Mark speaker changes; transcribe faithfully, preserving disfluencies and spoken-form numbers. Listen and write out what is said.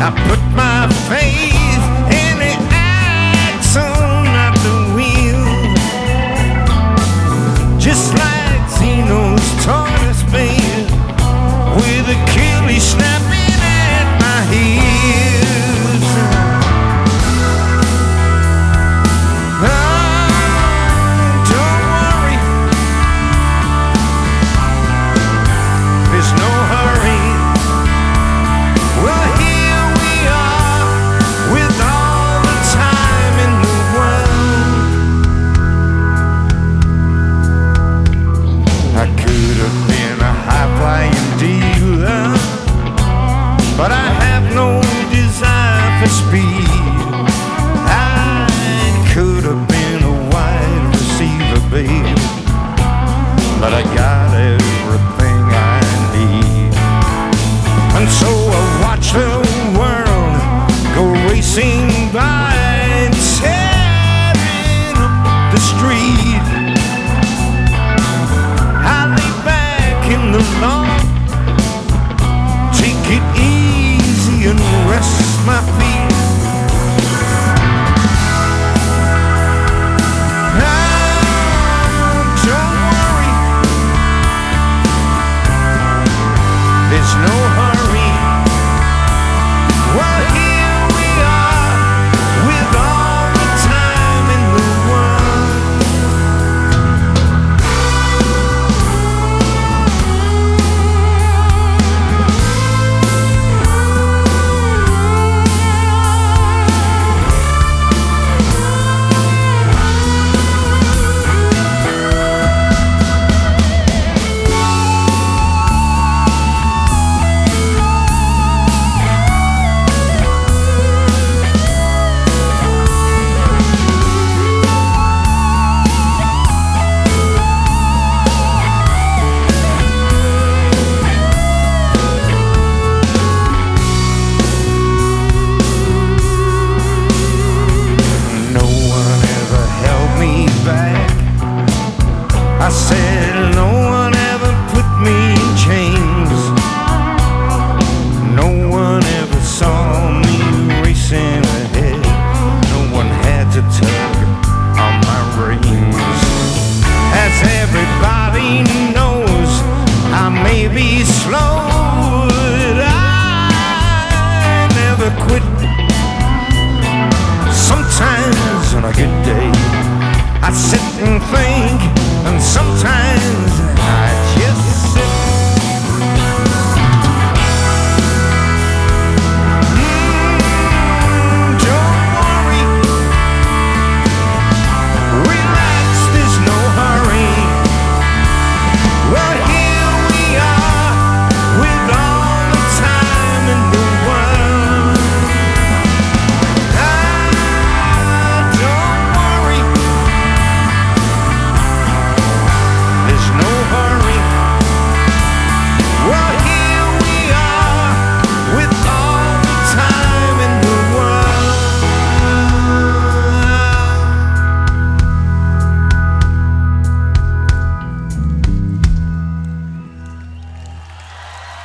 Speaker 1: I put my faith in the axle, not the wheel. Just like Zeno's tortoise bed, with Achilles snapping at my heels. Oh, don't worry, there's no hurry. Well, here we are with all the time in the world. I could have been a high-flying dealer, but I have no desire for speed. I could have been a wide receiver, babe, but I got everything I need. And so I watch the world go racing by and tearing up the street. I lay back in the lawn, take it easy and rest my feet. Oh, don't worry, there's no hurry. Well, here we are with all the time in the world. No one ever held me back. I said